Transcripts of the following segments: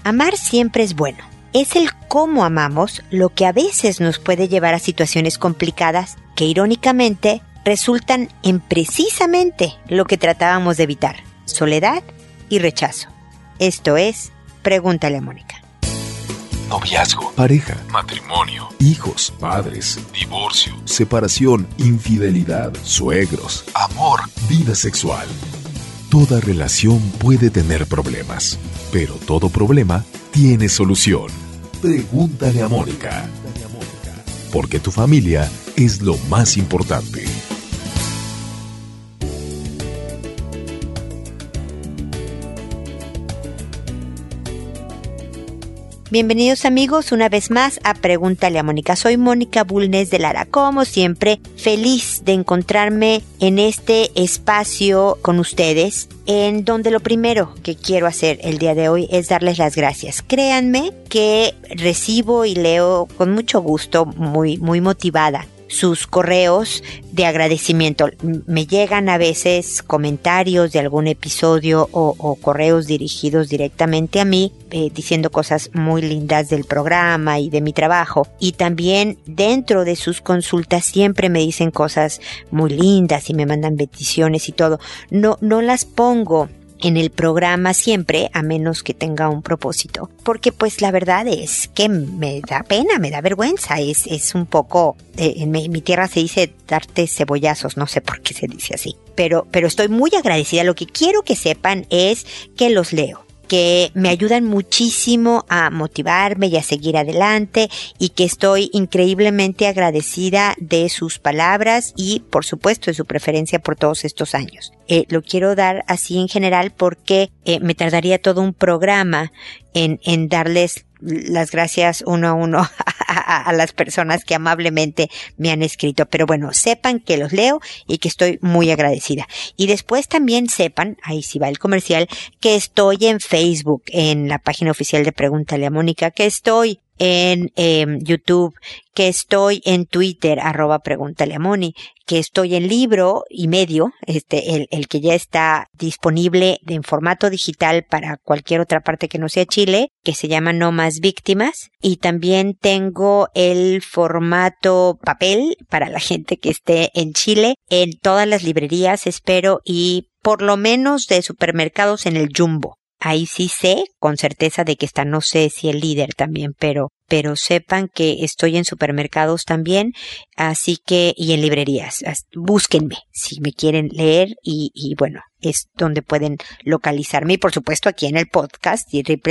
Amar siempre es bueno. Es el cómo amamos lo que a veces nos puede llevar a situaciones complicadas que irónicamente resultan en precisamente lo que tratábamos de evitar: soledad y rechazo. Esto es Pregúntale a Mónica. Noviazgo, pareja, matrimonio, hijos, padres, divorcio, separación, infidelidad, suegros, amor, vida sexual. Toda relación puede tener problemas, pero todo problema tiene solución. Pregúntale a Mónica. Porque tu familia es lo más importante. Bienvenidos amigos una vez más a Pregúntale a Mónica. Soy Mónica Bulnes de Lara, como siempre, feliz de encontrarme en este espacio con ustedes, en donde lo primero que quiero hacer el día de hoy es darles las gracias. Créanme que recibo y leo con mucho gusto, muy motivada, sus correos de agradecimiento. Me llegan a veces comentarios de algún episodio o correos dirigidos directamente a mí, diciendo cosas muy lindas del programa y de mi trabajo. Y también dentro de sus consultas siempre me dicen cosas muy lindas y me mandan bendiciones y todo. No las pongo en el programa siempre, a menos que tenga un propósito, porque pues la verdad es que me da pena, me da vergüenza, es un poco, en mi tierra se dice darte cebollazos, no sé por qué se dice así, pero estoy muy agradecida. Lo que quiero que sepan es que los leo, que me ayudan muchísimo a motivarme y a seguir adelante, y que estoy increíblemente agradecida de sus palabras y, por supuesto, de su preferencia por todos estos años. Lo quiero dar así en general porque me tardaría todo un programa en darles las gracias uno a uno a las personas que amablemente me han escrito. Pero bueno, sepan que los leo y que estoy muy agradecida. Y después también sepan, ahí sí va el comercial, que estoy en Facebook, en la página oficial de Pregúntale a Mónica, que estoy en YouTube, que estoy en Twitter, @Pregúntale a Moni, que estoy en libro y medio, el que ya está disponible en formato digital para cualquier otra parte que no sea Chile, que se llama No Más Víctimas, y también tengo el formato papel para la gente que esté en Chile, en todas las librerías, espero, y por lo menos de supermercados en el Jumbo. Ahí sí sé con certeza de que está, no sé si el Líder también, pero sepan que estoy en supermercados también, así que, y en librerías. Búsquenme si me quieren leer y bueno, es donde pueden localizarme, y por supuesto aquí en el podcast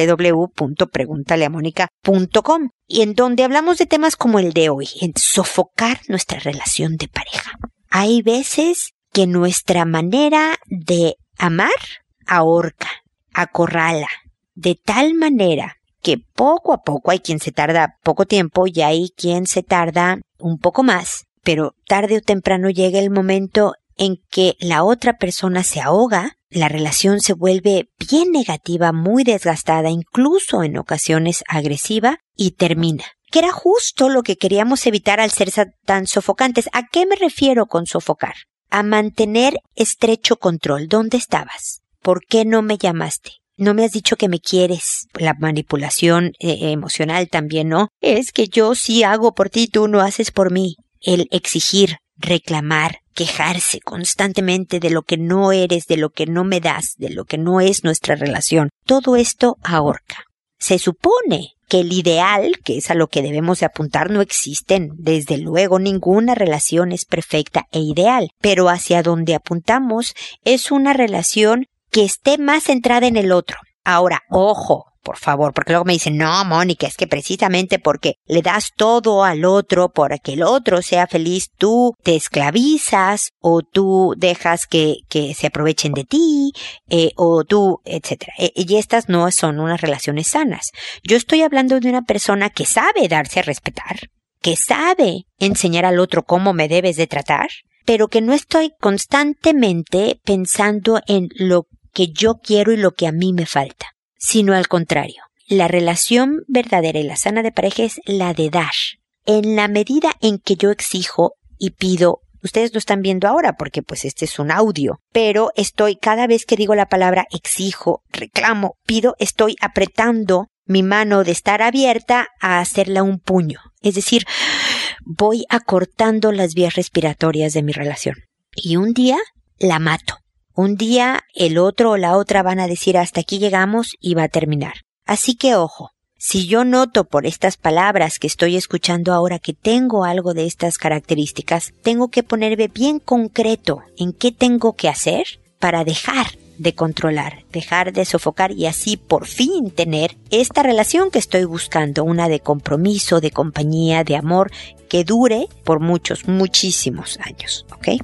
www.preguntaleamónica.com, y en donde hablamos de temas como el de hoy, en sofocar nuestra relación de pareja. Hay veces que nuestra manera de amar ahorca, acorrala, de tal manera que poco a poco hay quien se tarda poco tiempo y hay quien se tarda un poco más, pero tarde o temprano llega el momento en que la otra persona se ahoga, la relación se vuelve bien negativa, muy desgastada, incluso en ocasiones agresiva, y termina. Que era justo lo que queríamos evitar al ser tan sofocantes. ¿A qué me refiero con sofocar? A mantener estrecho control. ¿Dónde estabas? ¿Por qué no me llamaste? ¿No me has dicho que me quieres? La manipulación emocional también, ¿no? Es que yo sí hago por ti, tú no haces por mí. El exigir, reclamar, quejarse constantemente de lo que no eres, de lo que no me das, de lo que no es nuestra relación. Todo esto ahorca. Se supone que el ideal, que es a lo que debemos de apuntar, no existen. Desde luego, ninguna relación es perfecta e ideal, pero hacia donde apuntamos es una relación que esté más centrada en el otro. Ahora, ojo, por favor, porque luego me dicen, no, Mónica, es que precisamente porque le das todo al otro, para que el otro sea feliz, tú te esclavizas, o tú dejas que se aprovechen de ti, o tú, etcétera. Y estas no son unas relaciones sanas. Yo estoy hablando de una persona que sabe darse a respetar, que sabe enseñar al otro cómo me debes de tratar, pero que no estoy constantemente pensando en lo que yo quiero y lo que a mí me falta, sino al contrario. La relación verdadera y la sana de pareja es la de dar. En la medida en que yo exijo y pido, ustedes lo están viendo ahora porque pues este es un audio, pero estoy, cada vez que digo la palabra exijo, reclamo, pido, estoy apretando mi mano de estar abierta a hacerla un puño. Es decir, voy acortando las vías respiratorias de mi relación. Y un día la mato. Un día el otro o la otra van a decir hasta aquí llegamos y va a terminar. Así que ojo, si yo noto por estas palabras que estoy escuchando ahora que tengo algo de estas características, tengo que ponerme bien concreto en qué tengo que hacer para dejar de controlar, dejar de sofocar y así por fin tener esta relación que estoy buscando, una de compromiso, de compañía, de amor, que dure por muchísimos años, ¿ok?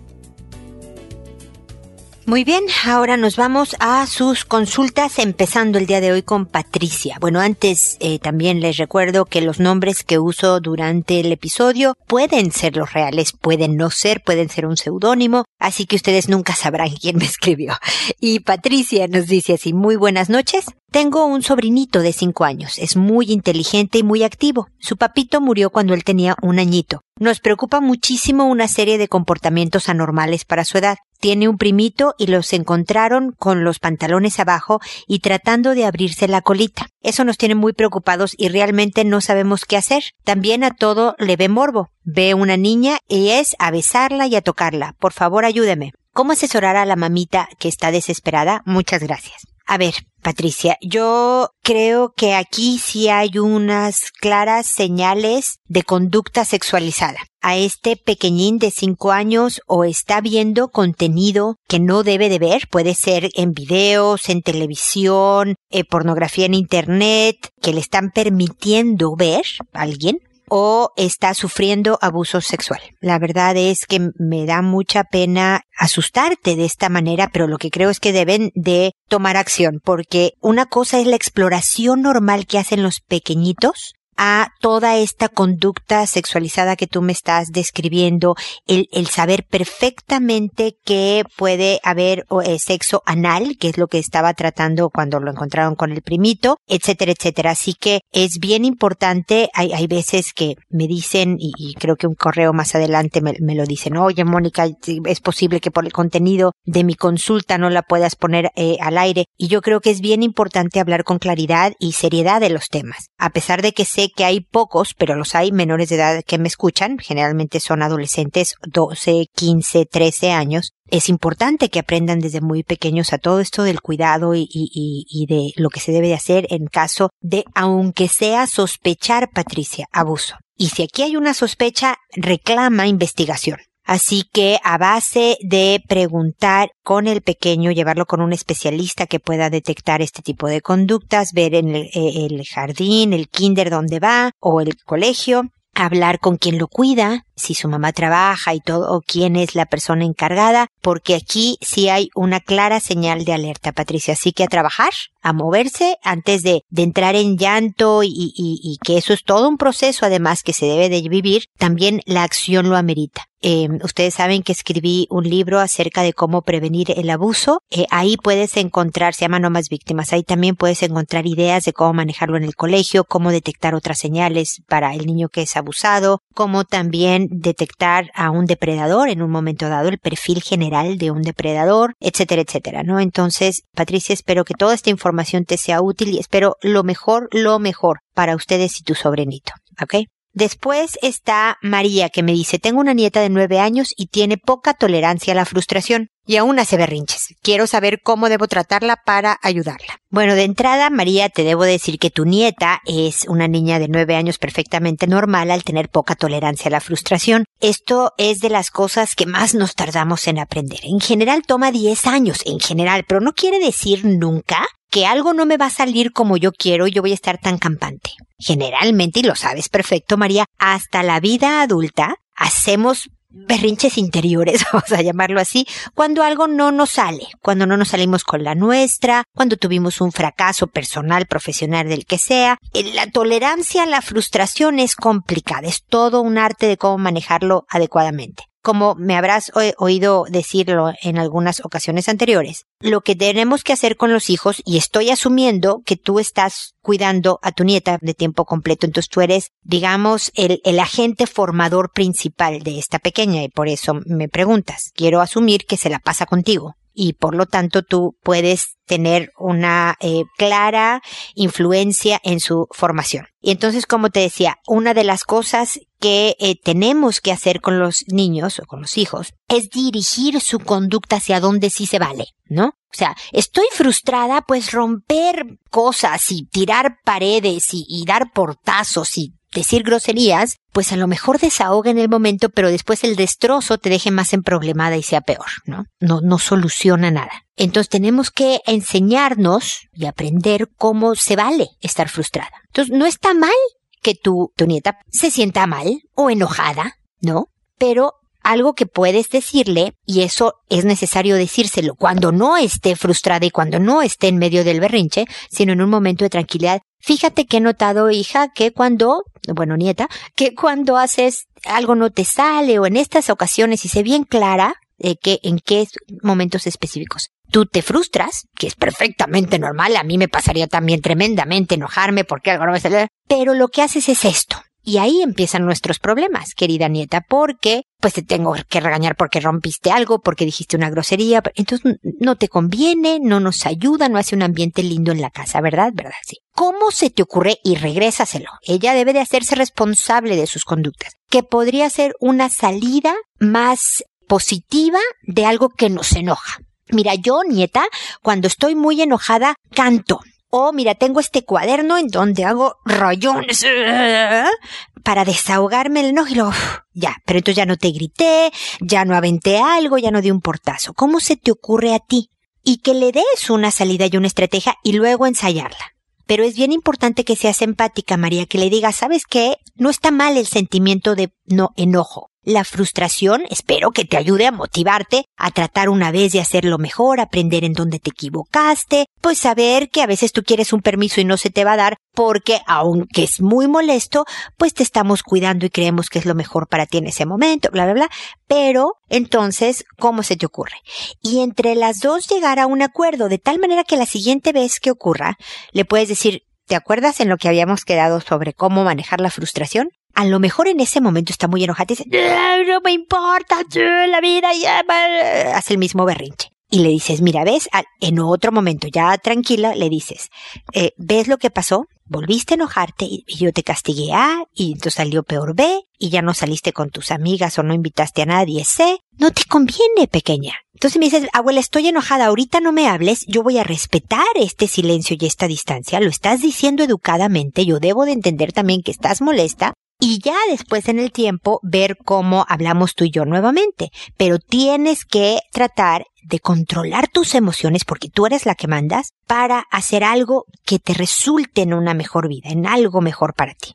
Muy bien, ahora nos vamos a sus consultas, empezando el día de hoy con Patricia. Bueno, antes también les recuerdo que los nombres que uso durante el episodio pueden ser los reales, pueden no ser, pueden ser un seudónimo, así que ustedes nunca sabrán quién me escribió. Y Patricia nos dice así: muy buenas noches. Tengo un sobrinito de 5 años, es muy inteligente y muy activo. Su papito murió cuando él tenía 1 añito. Nos preocupa muchísimo una serie de comportamientos anormales para su edad. Tiene un primito y los encontraron con los pantalones abajo y tratando de abrirse la colita. Eso nos tiene muy preocupados y realmente no sabemos qué hacer. También a todo le ve morbo. Ve una niña y es a besarla y a tocarla. Por favor, ayúdeme. ¿Cómo asesorar a la mamita que está desesperada? Muchas gracias. A ver, Patricia, yo creo que aquí sí hay unas claras señales de conducta sexualizada. A este pequeñín de 5 años o está viendo contenido que no debe de ver, puede ser en videos, en televisión, pornografía en internet, que le están permitiendo ver a alguien, o está sufriendo abuso sexual. La verdad es que me da mucha pena asustarte de esta manera, pero lo que creo es que deben de tomar acción, porque una cosa es la exploración normal que hacen los pequeñitos a toda esta conducta sexualizada que tú me estás describiendo, el saber perfectamente que puede haber sexo anal, que es lo que estaba tratando cuando lo encontraron con el primito, etcétera, etcétera. Así que es bien importante, hay veces que me dicen, y creo que un correo más adelante me lo dicen: oye, Mónica, es posible que por el contenido de mi consulta no la puedas poner al aire, y yo creo que es bien importante hablar con claridad y seriedad de los temas. A pesar de que sé que hay pocos, pero los hay, menores de edad que me escuchan, generalmente son adolescentes, 12, 15, 13 años. Es importante que aprendan desde muy pequeños a todo esto del cuidado y de lo que se debe de hacer en caso de, aunque sea sospechar, Patricia, abuso. Y si aquí hay una sospecha, reclama investigación. Así que a base de preguntar con el pequeño, llevarlo con un especialista que pueda detectar este tipo de conductas, ver en el jardín, el kinder donde va o el colegio, hablar con quien lo cuida, si su mamá trabaja y todo, o quién es la persona encargada, porque aquí sí hay una clara señal de alerta, Patricia. Así que a trabajar, a moverse antes de entrar en llanto y que eso es todo un proceso además que se debe de vivir, también la acción lo amerita. Ustedes saben que escribí un libro acerca de cómo prevenir el abuso. Ahí puedes encontrar, se llama No Más Víctimas, ahí también puedes encontrar ideas de cómo manejarlo en el colegio, cómo detectar otras señales para el niño que es abusado, cómo también detectar a un depredador en un momento dado, el perfil general de un depredador, etcétera, etcétera, ¿no? Entonces, Patricia, espero que toda esta información te sea útil y espero lo mejor para ustedes y tu sobrinito, ¿ok? Después está María, que me dice: tengo una nieta de 9 años y tiene poca tolerancia a la frustración y aún hace berrinches. Quiero saber cómo debo tratarla para ayudarla. Bueno, de entrada, María, te debo decir que tu nieta es una niña de 9 años perfectamente normal al tener poca tolerancia a la frustración. Esto es de las cosas que más nos tardamos en aprender. En general toma 10 años, pero no quiere decir nunca que algo no me va a salir como yo quiero y yo voy a estar tan campante. Generalmente, y lo sabes perfecto, María, hasta la vida adulta hacemos berrinches interiores, vamos a llamarlo así, cuando algo no nos sale, cuando no nos salimos con la nuestra, cuando tuvimos un fracaso personal, profesional, del que sea. La tolerancia a la frustración es complicada, es todo un arte de cómo manejarlo adecuadamente. Como me habrás oído decirlo en algunas ocasiones anteriores, lo que tenemos que hacer con los hijos, y estoy asumiendo que tú estás cuidando a tu nieta de tiempo completo, entonces tú eres, digamos, el agente formador principal de esta pequeña, y por eso me preguntas. Quiero asumir que se la pasa contigo. y por lo tanto tú puedes tener una clara influencia en su formación. Y entonces, como te decía, una de las cosas que tenemos que hacer con los niños o con los hijos es dirigir su conducta hacia donde sí se vale, ¿no? O sea, estoy frustrada, pues romper cosas y tirar paredes y dar portazos y decir groserías, pues a lo mejor desahoga en el momento, pero después el destrozo te deje más emproblemada y sea peor, ¿no? No soluciona nada. Entonces tenemos que enseñarnos y aprender cómo se vale estar frustrada. Entonces no está mal que tu nieta se sienta mal o enojada, ¿no? Pero algo que puedes decirle, y eso es necesario decírselo cuando no esté frustrada y cuando no esté en medio del berrinche, sino en un momento de tranquilidad. Fíjate que he notado, hija, nieta, que cuando haces algo no te sale, o en estas ocasiones, y sé bien clara que en qué momentos específicos tú te frustras, que es perfectamente normal, a mí me pasaría también tremendamente enojarme porque algo no me sale, pero lo que haces es esto. Y ahí empiezan nuestros problemas, querida nieta, porque pues te tengo que regañar porque rompiste algo, porque dijiste una grosería. Entonces no te conviene, no nos ayuda, no hace un ambiente lindo en la casa, ¿verdad? ¿Verdad? Sí. ¿Cómo se te ocurre? Y regrésaselo. Ella debe de hacerse responsable de sus conductas, que podría ser una salida más positiva de algo que nos enoja. Mira, yo, nieta, cuando estoy muy enojada, canto. Mira, tengo este cuaderno en donde hago rayones para desahogarme el enojo y luego, ya, pero entonces ya no te grité, ya no aventé algo, ya no di un portazo. ¿Cómo se te ocurre a ti? Y que le des una salida y una estrategia y luego ensayarla. Pero es bien importante que seas empática, María, que le digas, ¿sabes qué? No está mal el sentimiento de enojo. La frustración, espero que te ayude a motivarte a tratar una vez de hacerlo mejor, aprender en dónde te equivocaste, pues saber que a veces tú quieres un permiso y no se te va a dar porque, aunque es muy molesto, pues te estamos cuidando y creemos que es lo mejor para ti en ese momento, bla, bla, bla. Pero, entonces, ¿cómo se te ocurre? Y entre las dos llegar a un acuerdo, de tal manera que la siguiente vez que ocurra, le puedes decir, ¿te acuerdas en lo que habíamos quedado sobre cómo manejar la frustración? A lo mejor en ese momento está muy enojada y dice, no me importa, la vida ya hace el mismo berrinche. Y le dices, mira, ¿ves? En otro momento, ya tranquila, le dices, ¿ves lo que pasó? Volviste a enojarte y yo te castigué A, y entonces salió peor B, y ya no saliste con tus amigas o no invitaste a nadie C. No te conviene, pequeña. Entonces me dices, abuela, estoy enojada, ahorita no me hables, yo voy a respetar este silencio y esta distancia, lo estás diciendo educadamente, yo debo de entender también que estás molesta, y ya después en el tiempo ver cómo hablamos tú y yo nuevamente. Pero tienes que tratar de controlar tus emociones porque tú eres la que mandas para hacer algo que te resulte en una mejor vida, en algo mejor para ti.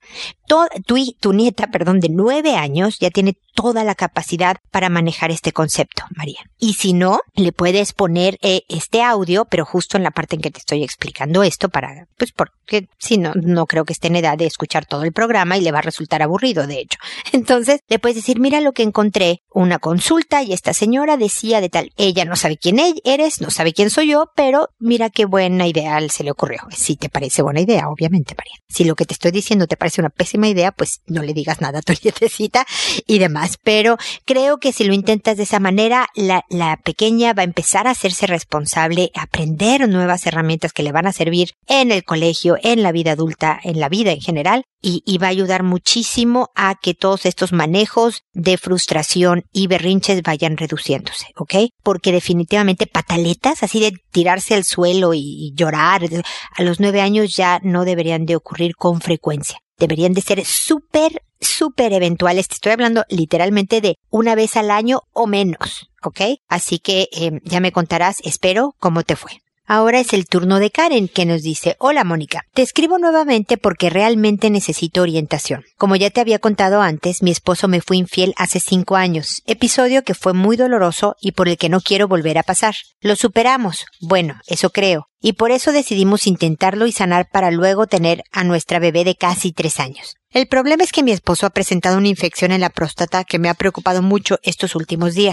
Tu nieta, de 9 años ya tiene toda la capacidad para manejar este concepto, María. Y si no, le puedes poner este audio, pero justo en la parte en que te estoy explicando esto porque si no creo que esté en edad de escuchar todo el programa y le va a resultar aburrido, de hecho. Entonces, le puedes decir, mira lo que encontré, una consulta y esta señora decía de tal, ella no sabe quién eres, no sabe quién soy yo, pero mira qué buena idea se le ocurrió. Si te parece buena idea, obviamente, María. Si lo que te estoy diciendo te parece una pésima idea, pues no le digas nada a tu nietecita y demás. Pero creo que si lo intentas de esa manera, la pequeña va a empezar a hacerse responsable, a aprender nuevas herramientas que le van a servir en el colegio, en la vida adulta, en la vida en general, y va a ayudar muchísimo a que todos estos manejos de frustración y berrinches vayan reduciéndose, ¿ok? Porque definitivamente pataletas, así de tirarse al suelo y llorar, a los 9 años ya no deberían de ocurrir con frecuencia. Deberían de ser súper eventuales. Te estoy hablando literalmente de una vez al año o menos, ¿ok? Así que ya me contarás, espero, cómo te fue. Ahora es el turno de Karen, que nos dice, hola Mónica, te escribo nuevamente porque realmente necesito orientación. Como ya te había contado antes, mi esposo me fue infiel hace 5 años, episodio que fue muy doloroso y por el que no quiero volver a pasar. Lo superamos, bueno, eso creo, y por eso decidimos intentarlo y sanar para luego tener a nuestra bebé de casi 3 años. El problema es que mi esposo ha presentado una infección en la próstata que me ha preocupado mucho estos últimos días.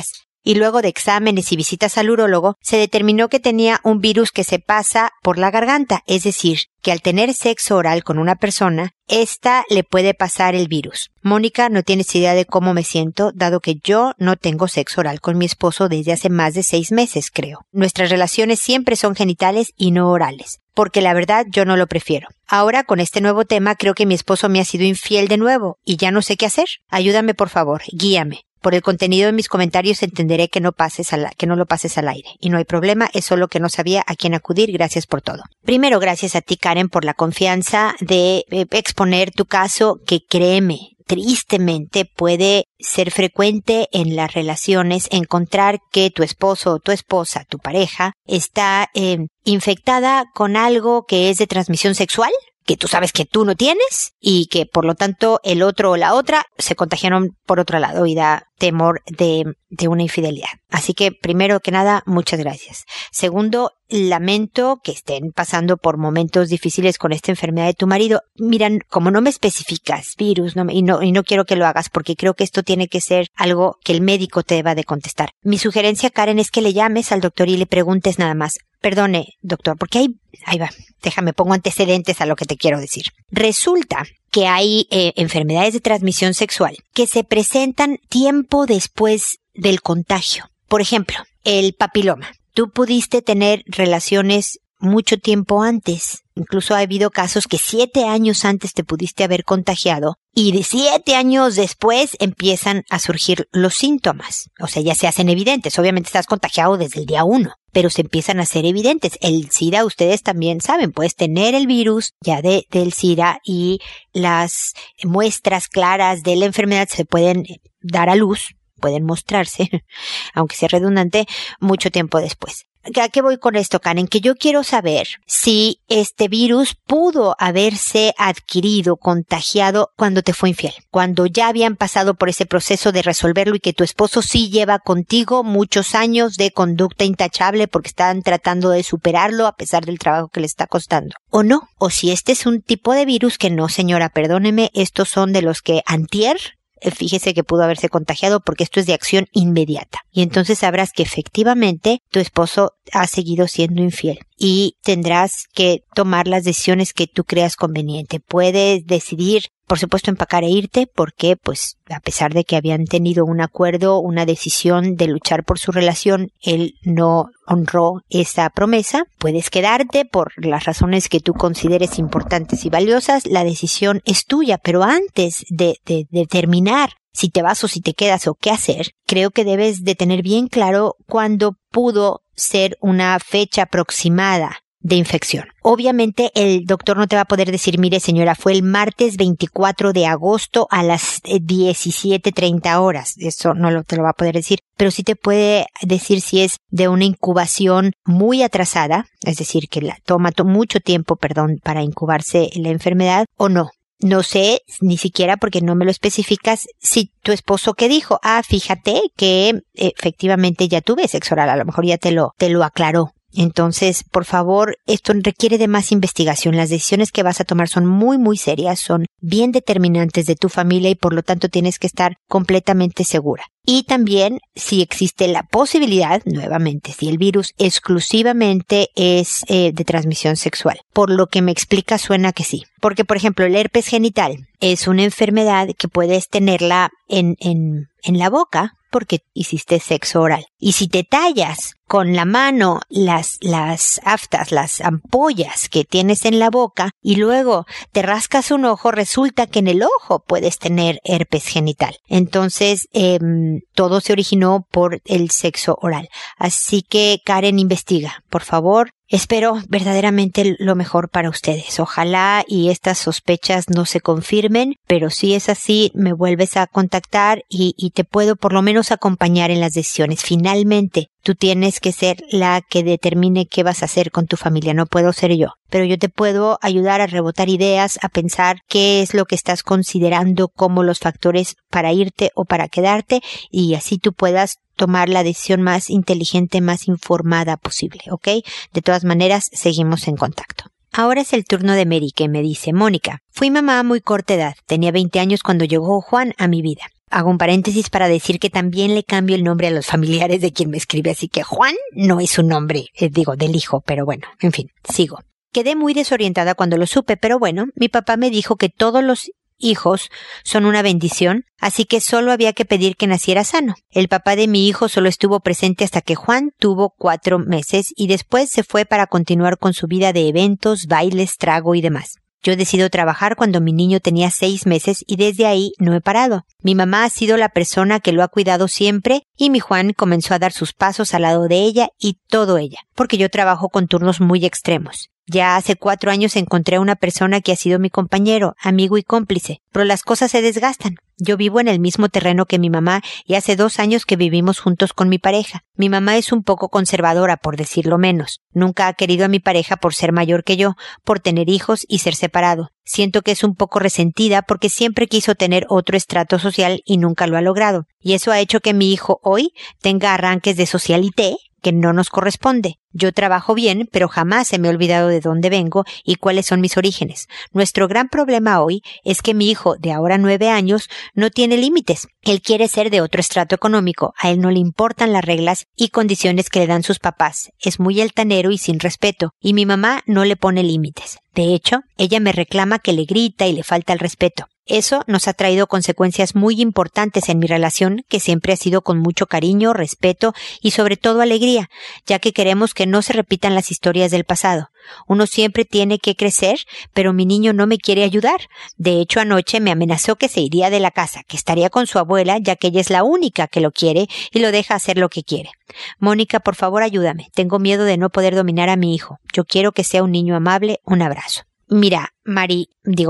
y luego de exámenes y visitas al urólogo, se determinó que tenía un virus que se pasa por la garganta, es decir, que al tener sexo oral con una persona, ésta le puede pasar el virus. Mónica, no tienes idea de cómo me siento, dado que yo no tengo sexo oral con mi esposo desde hace más de 6 meses, creo. Nuestras relaciones siempre son genitales y no orales, porque la verdad yo no lo prefiero. Ahora, con este nuevo tema, creo que mi esposo me ha sido infiel de nuevo y ya no sé qué hacer. Ayúdame, por favor, guíame. Por el contenido de mis comentarios entenderé que no lo pases al aire. Y no hay problema, es solo que no sabía a quién acudir. Gracias por todo. Primero, gracias a ti, Karen, por la confianza de exponer tu caso, que créeme, tristemente puede ser frecuente en las relaciones encontrar que tu esposo o tu esposa, tu pareja, está infectada con algo que es de transmisión sexual, que tú sabes que tú no tienes y que por lo tanto el otro o la otra se contagiaron por otro lado y da temor de una infidelidad. Así que primero que nada, muchas gracias. Segundo, lamento que estén pasando por momentos difíciles con esta enfermedad de tu marido. Miran, como no me especificas virus, y no quiero que lo hagas porque creo que esto tiene que ser algo que el médico te deba de contestar. Mi sugerencia, Karen, es que le llames al doctor y le preguntes nada más. Perdone, doctor, porque ahí va, déjame, pongo antecedentes a lo que te quiero decir. Resulta que hay enfermedades de transmisión sexual que se presentan tiempo después del contagio. Por ejemplo, el papiloma. Tú pudiste tener relaciones mucho tiempo antes. Incluso ha habido casos que 7 años antes te pudiste haber contagiado y de 7 años después empiezan a surgir los síntomas. O sea, ya se hacen evidentes. Obviamente estás contagiado desde el día 1, pero se empiezan a hacer evidentes. El SIDA, ustedes también saben, puedes tener el virus ya del SIDA y las muestras claras de la enfermedad se pueden dar a luz, pueden mostrarse, aunque sea redundante, mucho tiempo después. ¿A qué voy con esto, Karen? Que yo quiero saber si este virus pudo haberse adquirido, contagiado cuando te fue infiel, cuando ya habían pasado por ese proceso de resolverlo y que tu esposo sí lleva contigo muchos años de conducta intachable porque están tratando de superarlo a pesar del trabajo que le está costando. ¿O no? O si este es un tipo de virus que no, señora, perdóneme, estos son de los que antier fíjese que pudo haberse contagiado porque esto es de acción inmediata. Y entonces sabrás que efectivamente tu esposo ha seguido siendo infiel y tendrás que tomar las decisiones que tú creas conveniente. Puedes decidir, por supuesto, empacar e irte porque, pues, a pesar de que habían tenido un acuerdo, una decisión de luchar por su relación, él no honró esa promesa. Puedes quedarte por las razones que tú consideres importantes y valiosas. La decisión es tuya, pero antes de determinar si te vas o si te quedas o qué hacer, creo que debes de tener bien claro cuándo pudo ser una fecha aproximada de infección. Obviamente el doctor no te va a poder decir, mire señora, fue el martes 24 de agosto a las 17:30 horas. Eso no te lo va a poder decir, pero sí te puede decir si es de una incubación muy atrasada, es decir, que toma mucho tiempo, para incubarse la enfermedad o no. No sé, ni siquiera porque no me lo especificas, si tu esposo ¿qué dijo? Fíjate que efectivamente ya tuve sexo oral, a lo mejor ya te lo aclaró. Entonces, por favor, esto requiere de más investigación. Las decisiones que vas a tomar son muy, muy serias, son bien determinantes de tu familia y por lo tanto tienes que estar completamente segura. Y también, si existe la posibilidad, nuevamente, si el virus exclusivamente es de transmisión sexual. Por lo que me explica, suena que sí. Porque, por ejemplo, el herpes genital es una enfermedad que puedes tenerla en la boca porque hiciste sexo oral. Y si te tallas con la mano las aftas, las ampollas que tienes en la boca y luego te rascas un ojo, resulta que en el ojo puedes tener herpes genital. Entonces, todo se originó por el sexo oral. Así que, Karen, investiga, por favor. Espero verdaderamente lo mejor para ustedes. Ojalá y estas sospechas no se confirmen, pero si es así, me vuelves a contactar y te puedo por lo menos acompañar en las decisiones. Finalmente, tú tienes que ser la que determine qué vas a hacer con tu familia. No puedo ser yo, pero yo te puedo ayudar a rebotar ideas, a pensar qué es lo que estás considerando como los factores para irte o para quedarte y así tú puedas tomar la decisión más inteligente, más informada posible, ¿ok? De todas maneras, seguimos en contacto. Ahora es el turno de Mary, que me dice, Mónica, fui mamá a muy corta edad, tenía 20 años cuando llegó Juan a mi vida. hago un paréntesis para decir que también le cambio el nombre a los familiares de quien me escribe, así que Juan no es su nombre, del hijo, pero bueno, en fin, sigo. Quedé muy desorientada cuando lo supe, pero bueno, mi papá me dijo que todos los hijos son una bendición, así que solo había que pedir que naciera sano. El papá de mi hijo solo estuvo presente hasta que Juan tuvo 4 meses y después se fue para continuar con su vida de eventos, bailes, trago y demás. Yo decido trabajar cuando mi niño tenía 6 meses y desde ahí no he parado. Mi mamá ha sido la persona que lo ha cuidado siempre y mi Juan comenzó a dar sus pasos al lado de ella y todo ella, porque yo trabajo con turnos muy extremos. Ya hace 4 años encontré a una persona que ha sido mi compañero, amigo y cómplice, pero las cosas se desgastan. Yo vivo en el mismo terreno que mi mamá y hace 2 años que vivimos juntos con mi pareja. Mi mamá es un poco conservadora, por decirlo menos. Nunca ha querido a mi pareja por ser mayor que yo, por tener hijos y ser separado. Siento que es un poco resentida porque siempre quiso tener otro estrato social y nunca lo ha logrado. Y eso ha hecho que mi hijo hoy tenga arranques de socialité que no nos corresponde. Yo trabajo bien, pero jamás se me ha olvidado de dónde vengo y cuáles son mis orígenes. Nuestro gran problema hoy es que mi hijo, de ahora 9 años, no tiene límites. Él quiere ser de otro estrato económico. A él no le importan las reglas y condiciones que le dan sus papás. Es muy altanero y sin respeto, y mi mamá no le pone límites. De hecho, ella me reclama que le grita y le falta el respeto. Eso nos ha traído consecuencias muy importantes en mi relación, que siempre ha sido con mucho cariño, respeto y sobre todo alegría, ya que queremos que no se repitan las historias del pasado. Uno siempre tiene que crecer, pero mi niño no me quiere ayudar. De hecho, anoche me amenazó que se iría de la casa, que estaría con su abuela, ya que ella es la única que lo quiere y lo deja hacer lo que quiere. Mónica, por favor, ayúdame. Tengo miedo de no poder dominar a mi hijo. Yo quiero que sea un niño amable. Un abrazo. Mira, Mary,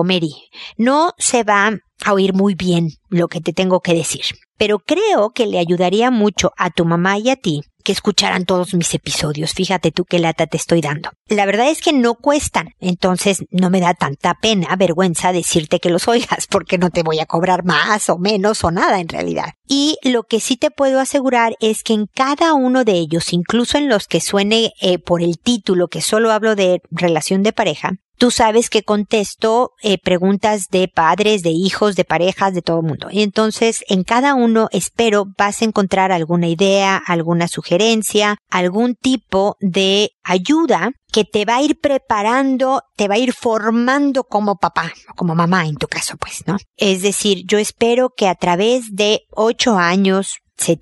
no se va a oír muy bien lo que te tengo que decir, pero creo que le ayudaría mucho a tu mamá y a ti que escucharan todos mis episodios. Fíjate tú qué lata te estoy dando. La verdad es que no cuestan, entonces no me da tanta vergüenza decirte que los oigas, porque no te voy a cobrar más o menos o nada en realidad. Y lo que sí te puedo asegurar es que en cada uno de ellos, incluso en los que suene por el título que solo hablo de relación de pareja, tú sabes que contesto preguntas de padres, de hijos, de parejas, de todo el mundo. Y entonces, en cada uno, espero, vas a encontrar alguna idea, alguna sugerencia, algún tipo de ayuda que te va a ir preparando, te va a ir formando como papá, o como mamá en tu caso, pues, ¿no? Es decir, yo espero que a través de 8 años,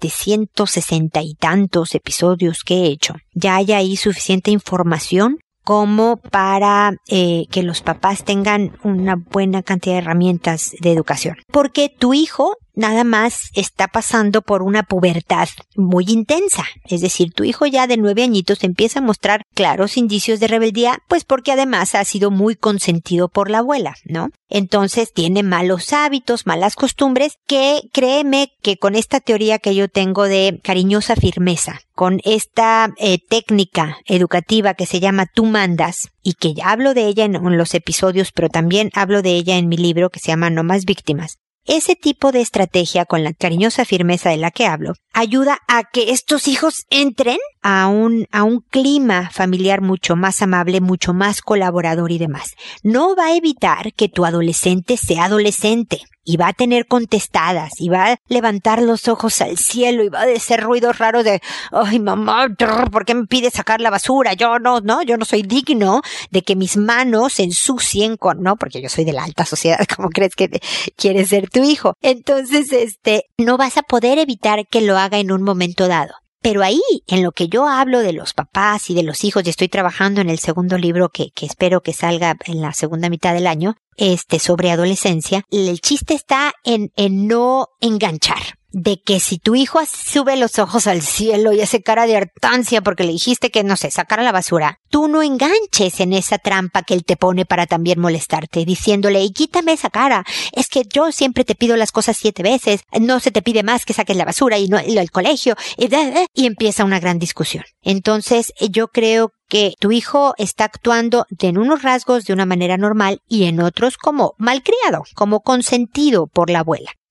760 y tantos episodios que he hecho, ya haya ahí suficiente información como para que los papás tengan una buena cantidad de herramientas de educación. Porque tu hijo nada más está pasando por una pubertad muy intensa. Es decir, tu hijo ya de 9 añitos empieza a mostrar claros indicios de rebeldía, pues porque además ha sido muy consentido por la abuela, ¿no? Entonces tiene malos hábitos, malas costumbres, que créeme que con esta teoría que yo tengo de cariñosa firmeza, con esta técnica educativa que se llama Tú Mandas, y que ya hablo de ella en los episodios, pero también hablo de ella en mi libro que se llama No Más Víctimas. Ese tipo de estrategia con la cariñosa firmeza de la que hablo ayuda a que estos hijos entren a un clima familiar mucho más amable, mucho más colaborador y demás. No va a evitar que tu adolescente sea adolescente y va a tener contestadas y va a levantar los ojos al cielo y va a hacer ruidos raros de ay mamá, ¿por qué me pides sacar la basura? Yo no soy digno de que mis manos se ensucien no, porque yo soy de la alta sociedad, ¿cómo crees que quieres ser tu hijo? Entonces, no vas a poder evitar que lo haga en un momento dado. Pero ahí, en lo que yo hablo de los papás y de los hijos, y estoy trabajando en el segundo libro que espero que salga en la segunda mitad del año, sobre adolescencia, el chiste está en no enganchar. De que si tu hijo sube los ojos al cielo y hace cara de hartancia porque le dijiste que, no sé, sacara la basura, tú no enganches en esa trampa que él te pone para también molestarte, diciéndole, y quítame esa cara, es que yo siempre te pido las cosas 7 veces, no se te pide más que saques la basura y no el colegio, y empieza una gran discusión. Entonces, yo creo que tu hijo está actuando en unos rasgos de una manera normal y en otros como malcriado, como consentido por la abuela.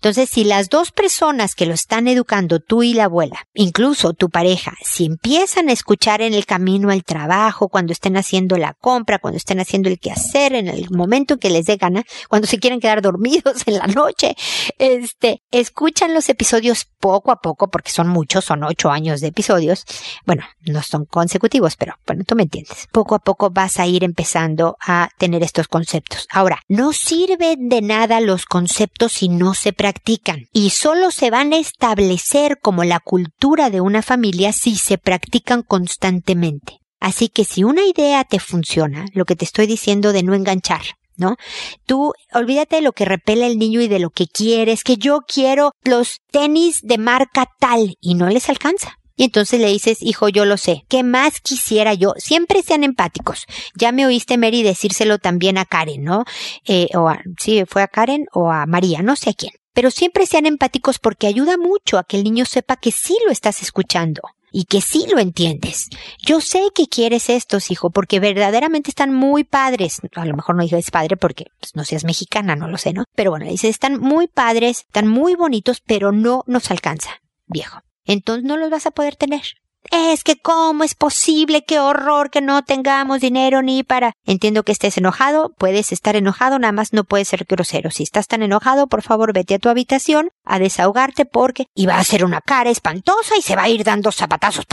Entonces, si las dos personas que lo están educando, tú y la abuela, incluso tu pareja, si empiezan a escuchar en el camino al trabajo, cuando estén haciendo la compra, cuando estén haciendo el quehacer, en el momento que les dé gana, cuando se quieren quedar dormidos en la noche, escuchan los episodios poco a poco, porque son muchos, son 8 años de episodios. Bueno, no son consecutivos, pero bueno, tú me entiendes. Poco a poco vas a ir empezando a tener estos conceptos. Ahora, no sirven de nada los conceptos si no se practican, y solo se van a establecer como la cultura de una familia si se practican constantemente. Así que si una idea te funciona, lo que te estoy diciendo de no enganchar, ¿no? Tú olvídate de lo que repele el niño y de lo que quieres, que yo quiero los tenis de marca tal, y no les alcanza. Y entonces le dices, hijo, yo lo sé, ¿qué más quisiera yo? Siempre sean empáticos. Ya me oíste, Mary, decírselo también a Karen, ¿no? Sí, fue a Karen o a María, no sé a quién. Pero siempre sean empáticos porque ayuda mucho a que el niño sepa que sí lo estás escuchando y que sí lo entiendes. Yo sé que quieres estos, hijo, porque verdaderamente están muy padres. A lo mejor no dices padre porque pues, no seas mexicana, no lo sé, ¿no? Pero bueno, dices, están muy padres, están muy bonitos, pero no nos alcanza, viejo. Entonces no los vas a poder tener. Es que ¿cómo es posible? ¡Qué horror que no tengamos dinero ni para...! Entiendo que estés enojado, puedes estar enojado, nada más no puedes ser grosero. Si estás tan enojado, por favor, vete a tu habitación a desahogarte porque iba a hacer una cara espantosa y se va a ir dando zapatazos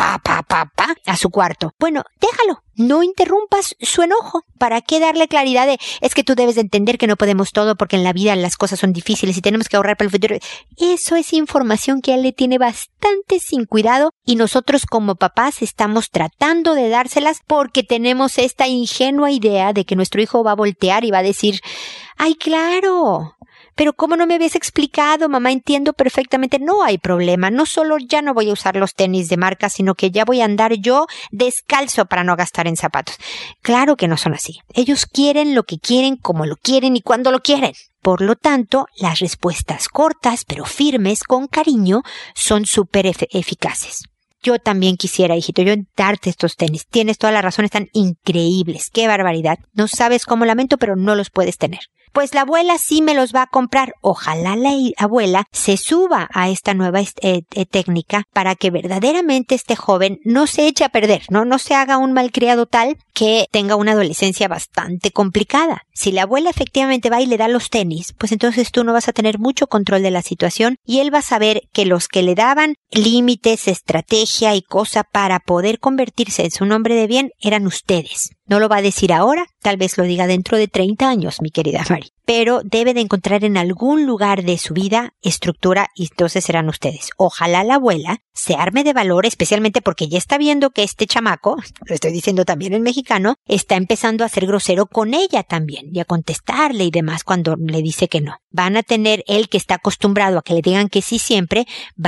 a su cuarto. Bueno, déjalo. No interrumpas su enojo. ¿Para qué darle claridad de, es que tú debes de entender que no podemos todo porque en la vida las cosas son difíciles y tenemos que ahorrar para el futuro? Eso es información que él le tiene bastante sin cuidado y nosotros como papás estamos tratando de dárselas porque tenemos esta ingenua idea de que nuestro hijo va a voltear y va a decir, ¡ay, claro! Pero ¿cómo no me habías explicado, mamá? Entiendo perfectamente. No hay problema. No solo ya no voy a usar los tenis de marca, sino que ya voy a andar yo descalzo para no gastar en zapatos. Claro que no son así. Ellos quieren lo que quieren, como lo quieren y cuando lo quieren. Por lo tanto, las respuestas cortas pero firmes, con cariño, son súper eficaces. Yo también quisiera, hijito, yo darte estos tenis. Tienes toda la razón, están increíbles. ¡Qué barbaridad! No sabes cómo lamento, pero no los puedes tener. Pues la abuela sí me los va a comprar. Ojalá la abuela se suba a esta nueva técnica para que verdaderamente este joven no se eche a perder, no se haga un malcriado tal que tenga una adolescencia bastante complicada. Si la abuela efectivamente va y le da los tenis, pues entonces tú no vas a tener mucho control de la situación y él va a saber que los que le daban límites, estrategia y cosa para poder convertirse en un hombre de bien eran ustedes. No lo va a decir ahora, tal vez lo diga dentro de 30 años, mi querida Mari. Pero debe de encontrar en algún lugar de su vida estructura y entonces serán ustedes. Ojalá la abuela se arme de valor, especialmente porque ya está viendo que este chamaco, lo estoy diciendo también en mexicano, está empezando a ser grosero con ella también y a contestarle y demás cuando le dice que no. Van a tener, él que está acostumbrado a que le digan que sí siempre,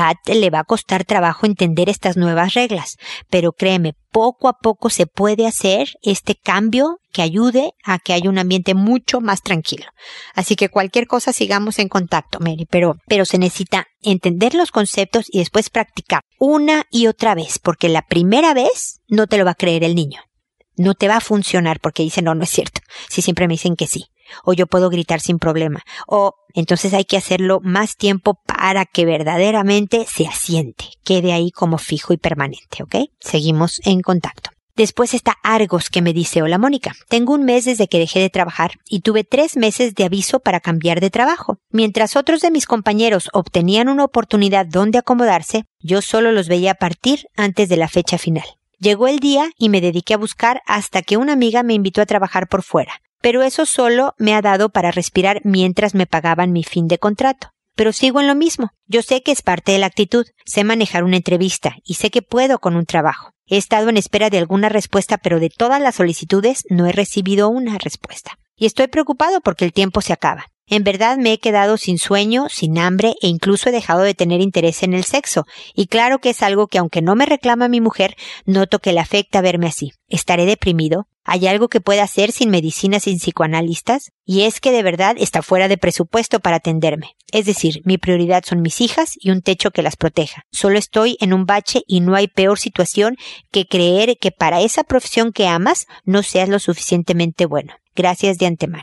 le va a costar trabajo entender estas nuevas reglas. Pero créeme, poco a poco se puede hacer este cambio que ayude a que haya un ambiente mucho más tranquilo. Así que cualquier cosa sigamos en contacto, Mary, pero se necesita entender los conceptos y después practicar una y otra vez, porque la primera vez no te lo va a creer el niño. No te va a funcionar porque dice, no es cierto. Si siempre me dicen que sí. O yo puedo gritar sin problema. O entonces hay que hacerlo más tiempo para que verdaderamente se asiente. Quede ahí como fijo y permanente, ¿ok? Seguimos en contacto. Después está Argos que me dice, hola Mónica, tengo 1 mes desde que dejé de trabajar y tuve 3 meses de aviso para cambiar de trabajo. Mientras otros de mis compañeros obtenían una oportunidad donde acomodarse, yo solo los veía partir antes de la fecha final. Llegó el día y me dediqué a buscar hasta que una amiga me invitó a trabajar por fuera. Pero eso solo me ha dado para respirar mientras me pagaban mi fin de contrato. Pero sigo en lo mismo. Yo sé que es parte de la actitud. Sé manejar una entrevista y sé que puedo con un trabajo. He estado en espera de alguna respuesta, pero de todas las solicitudes no he recibido una respuesta. Y estoy preocupado porque el tiempo se acaba. En verdad me he quedado sin sueño, sin hambre e incluso he dejado de tener interés en el sexo. Y claro que es algo que aunque no me reclama mi mujer, noto que le afecta verme así. ¿Estaré deprimido? ¿Hay algo que pueda hacer sin medicinas, sin psicoanalistas? Y es que de verdad está fuera de presupuesto para atenderme. Es decir, mi prioridad son mis hijas y un techo que las proteja. Solo estoy en un bache y no hay peor situación que creer que para esa profesión que amas no seas lo suficientemente bueno. Gracias de antemano.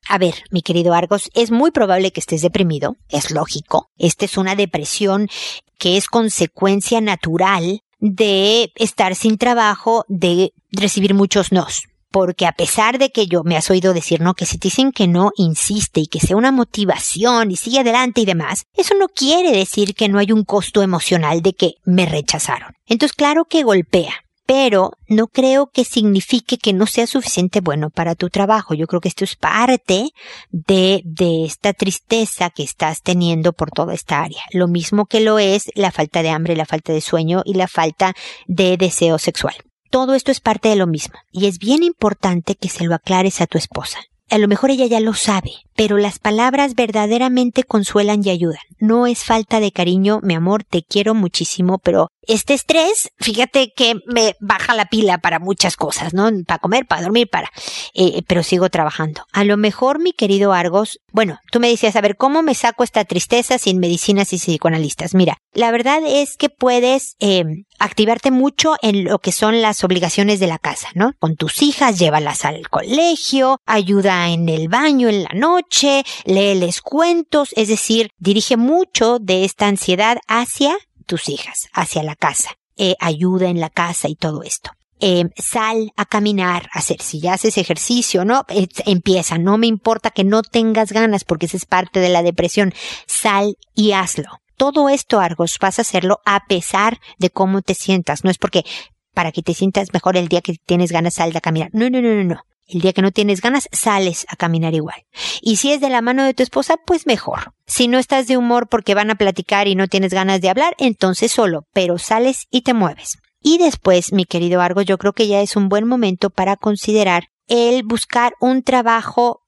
A ver, mi querido Argos, es muy probable que estés deprimido, es lógico. Esta es una depresión que es consecuencia natural de estar sin trabajo, de recibir muchos nos. Porque a pesar de que me has oído decir, ¿no? Que si te dicen que no, insiste y que sea una motivación y sigue adelante y demás, eso no quiere decir que no hay un costo emocional de que me rechazaron. Entonces, claro que golpea. Pero no creo que signifique que no sea suficiente bueno para tu trabajo. Yo creo que esto es parte de esta tristeza que estás teniendo por toda esta área. Lo mismo que lo es la falta de hambre, la falta de sueño y la falta de deseo sexual. Todo esto es parte de lo mismo. Y es bien importante que se lo aclares a tu esposa. A lo mejor ella ya lo sabe, pero las palabras verdaderamente consuelan y ayudan. No es falta de cariño, mi amor, te quiero muchísimo, pero este estrés, fíjate que me baja la pila para muchas cosas, ¿no? Para comer, para dormir, pero sigo trabajando. A lo mejor, mi querido Argos, bueno, tú me decías, a ver, ¿cómo me saco esta tristeza sin medicinas y psicoanalistas? Mira, la verdad es que puedes activarte mucho en lo que son las obligaciones de la casa, ¿no? Con tus hijas, llévalas al colegio, ayuda en el baño en la noche, léeles cuentos, es decir, dirige mucho de esta ansiedad hacia tus hijas, hacia la casa, ayuda en la casa y todo esto. Sal a caminar, si ya haces ejercicio, ¿no? Empieza, no me importa que no tengas ganas porque esa es parte de la depresión, sal y hazlo. Todo esto, Argos, vas a hacerlo a pesar de cómo te sientas, no es porque para que te sientas mejor el día que tienes ganas sal a caminar, no. El día que no tienes ganas, sales a caminar igual. Y si es de la mano de tu esposa, pues mejor. Si no estás de humor porque van a platicar y no tienes ganas de hablar, entonces solo, pero sales y te mueves. Y después, mi querido Argos, yo creo que ya es un buen momento para considerar el buscar un trabajo,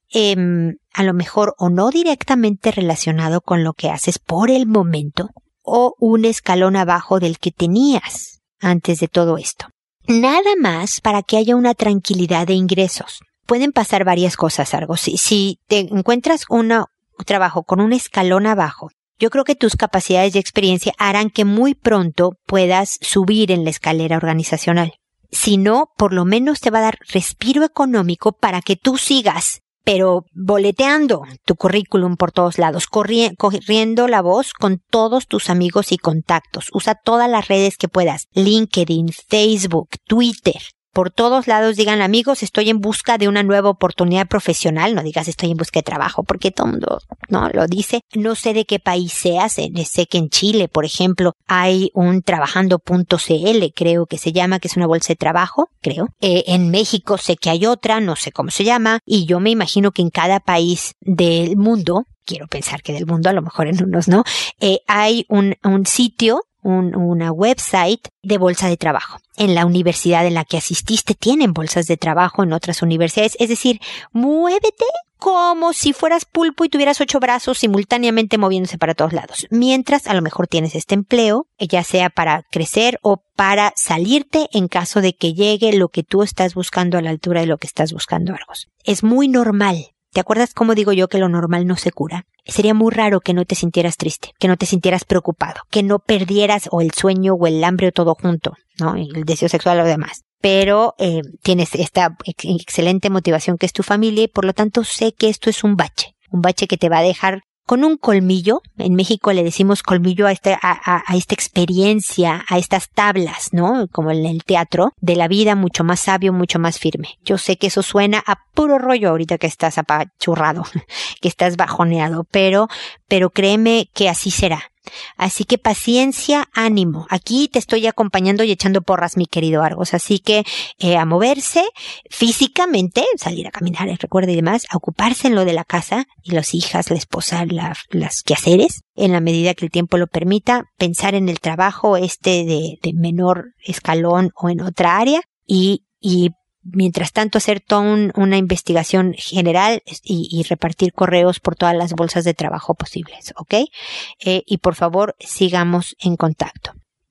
a lo mejor o no directamente relacionado con lo que haces por el momento, o un escalón abajo del que tenías antes de todo esto. Nada más para que haya una tranquilidad de ingresos. Pueden pasar varias cosas, Argos. Si te encuentras un trabajo con un escalón abajo, yo creo que tus capacidades de experiencia harán que muy pronto puedas subir en la escalera organizacional. Si no, por lo menos te va a dar respiro económico para que tú sigas, pero boleteando tu currículum por todos lados, corriendo la voz con todos tus amigos y contactos. Usa todas las redes que puedas, LinkedIn, Facebook, Twitter. Por todos lados digan, amigos, estoy en busca de una nueva oportunidad profesional. No digas estoy en busca de trabajo, porque todo el mundo no lo dice. No sé de qué país seas. Sé que en Chile, por ejemplo, hay un trabajando.cl, creo que se llama, que es una bolsa de trabajo, creo. En México sé que hay otra, no sé cómo se llama. Y yo me imagino que en cada país del mundo, quiero pensar que del mundo, a lo mejor en unos no, hay un sitio, una website de bolsa de trabajo. En la universidad en la que asististe tienen bolsas de trabajo, en otras universidades. Es decir, muévete como si fueras pulpo y tuvieras 8 brazos simultáneamente moviéndose para todos lados. Mientras a lo mejor tienes este empleo, ya sea para crecer o para salirte en caso de que llegue lo que tú estás buscando a la altura de lo que estás buscando, Argos. Es muy normal. ¿Te acuerdas cómo digo yo que lo normal no se cura? Sería muy raro que no te sintieras triste, que no te sintieras preocupado, que no perdieras o el sueño o el hambre o todo junto, ¿no? El deseo sexual o demás. Pero tienes esta excelente motivación que es tu familia y por lo tanto sé que esto es un bache que te va a dejar con un colmillo. En México le decimos colmillo a esta experiencia, a estas tablas, ¿no? Como en el teatro, de la vida mucho más sabio, mucho más firme. Yo sé que eso suena a puro rollo ahorita que estás apachurrado, que estás bajoneado, pero créeme que así será. Así que paciencia, ánimo. Aquí te estoy acompañando y echando porras, mi querido Argos. Así que a moverse físicamente, salir a caminar, recuerda y demás, a ocuparse en lo de la casa y las hijas, la esposa, las quehaceres, en la medida que el tiempo lo permita, pensar en el trabajo de menor escalón o en otra área y mientras tanto hacer toda una investigación general y repartir correos por todas las bolsas de trabajo posibles, ¿ok? Y por favor, sigamos en contacto.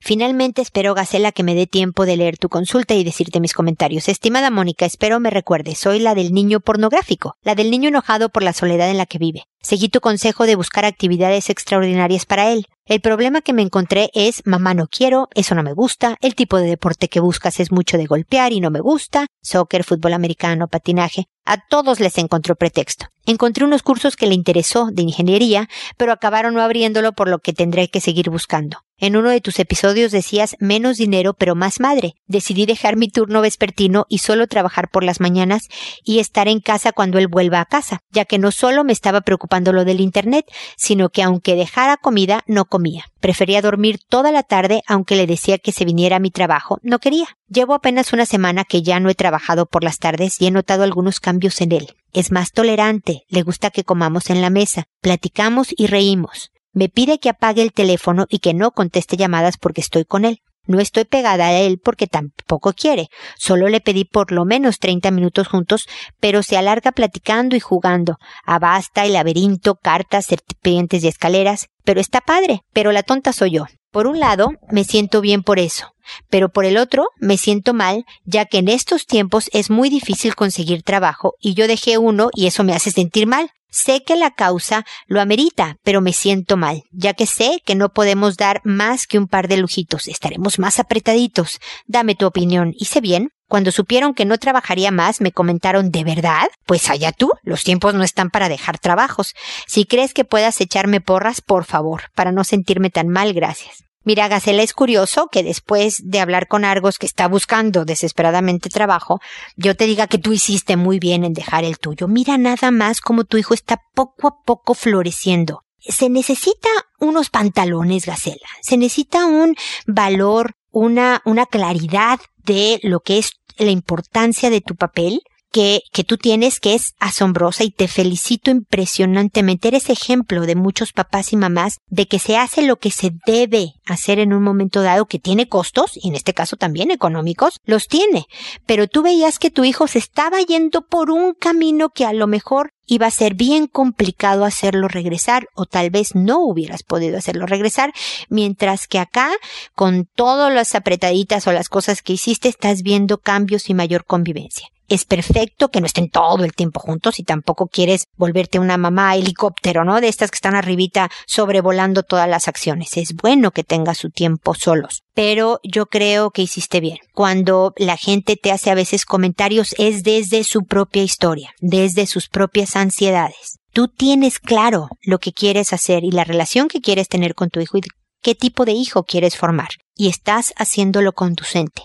Finalmente espero, Gacela, que me dé tiempo de leer tu consulta y decirte mis comentarios. Estimada Mónica, espero me recuerdes. Soy la del niño pornográfico, la del niño enojado por la soledad en la que vive. Seguí tu consejo de buscar actividades extraordinarias para él. El problema que me encontré es: mamá, no quiero, eso no me gusta, el tipo de deporte que buscas es mucho de golpear y no me gusta, soccer, fútbol americano, patinaje. A todos les encontró pretexto. Encontré unos cursos que le interesó de ingeniería, pero acabaron no abriéndolo, por lo que tendré que seguir buscando. En uno de tus episodios decías menos dinero pero más madre. Decidí dejar mi turno vespertino y solo trabajar por las mañanas y estar en casa cuando él vuelva a casa, ya que no solo me estaba preocupando lo del internet, sino que aunque dejara comida, no comía. Prefería dormir toda la tarde, aunque le decía que se viniera a mi trabajo, no quería. Llevo apenas una semana que ya no he trabajado por las tardes y he notado algunos cambios en él. Es más tolerante, le gusta que comamos en la mesa, platicamos y reímos. Me pide que apague el teléfono y que no conteste llamadas porque estoy con él. No estoy pegada a él porque tampoco quiere. Solo le pedí por lo menos 30 minutos juntos, pero se alarga platicando y jugando. A basta y laberinto, cartas, serpientes y escaleras. Pero está padre, pero la tonta soy yo. Por un lado, me siento bien por eso, pero por el otro, me siento mal, ya que en estos tiempos es muy difícil conseguir trabajo y yo dejé uno y eso me hace sentir mal. Sé que la causa lo amerita, pero me siento mal, ya que sé que no podemos dar más que un par de lujitos. Estaremos más apretaditos. Dame tu opinión. ¿Hice bien? Cuando supieron que no trabajaría más, me comentaron: ¿de verdad? Pues allá tú, los tiempos no están para dejar trabajos. Si crees que puedas echarme porras, por favor, para no sentirme tan mal, gracias. Mira, Gacela, es curioso que después de hablar con Argos, que está buscando desesperadamente trabajo, yo te diga que tú hiciste muy bien en dejar el tuyo. Mira nada más cómo tu hijo está poco a poco floreciendo. Se necesita unos pantalones, Gacela. Se necesita un valor, una claridad de lo que es la importancia de tu papel que tú tienes, que es asombrosa, y te felicito impresionantemente. Eres ejemplo de muchos papás y mamás de que se hace lo que se debe hacer en un momento dado, que tiene costos, y en este caso también económicos, los tiene. Pero tú veías que tu hijo se estaba yendo por un camino que a lo mejor iba a ser bien complicado hacerlo regresar, o tal vez no hubieras podido hacerlo regresar, mientras que acá, con todas las apretaditas o las cosas que hiciste, estás viendo cambios y mayor convivencia. Es perfecto que no estén todo el tiempo juntos y tampoco quieres volverte una mamá helicóptero, ¿no? De estas que están arribita sobrevolando todas las acciones. Es bueno que tengas su tiempo solos, pero yo creo que hiciste bien. Cuando la gente te hace a veces comentarios es desde su propia historia, desde sus propias ansiedades. Tú tienes claro lo que quieres hacer y la relación que quieres tener con tu hijo y qué tipo de hijo quieres formar. Y estás haciéndolo conducente.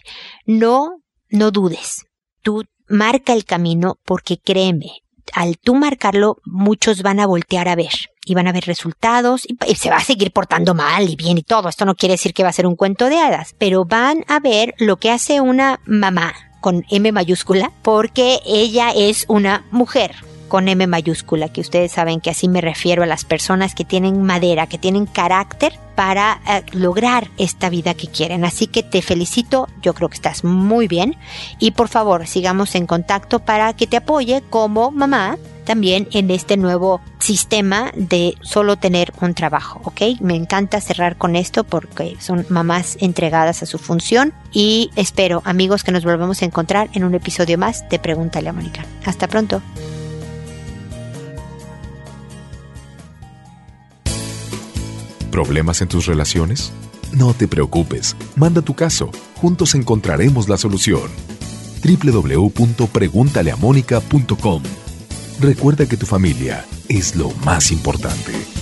No dudes. Tú marca el camino, porque créeme, al tú marcarlo, muchos van a voltear a ver y van a ver resultados y se va a seguir portando mal y bien y todo. Esto no quiere decir que va a ser un cuento de hadas, pero van a ver lo que hace una mamá con M mayúscula, porque ella es una mujer con M mayúscula, que ustedes saben que así me refiero a las personas que tienen madera, que tienen carácter para lograr esta vida que quieren. Así que te felicito, yo creo que estás muy bien y por favor sigamos en contacto para que te apoye como mamá también en este nuevo sistema de solo tener un trabajo, ¿ok? Me encanta cerrar con esto porque son mamás entregadas a su función y espero, amigos, que nos volvamos a encontrar en un episodio más de Pregúntale a Mónica. Hasta pronto. ¿Problemas en tus relaciones? No te preocupes, manda tu caso, juntos encontraremos la solución. www.preguntaleamónica.com. Recuerda que tu familia es lo más importante.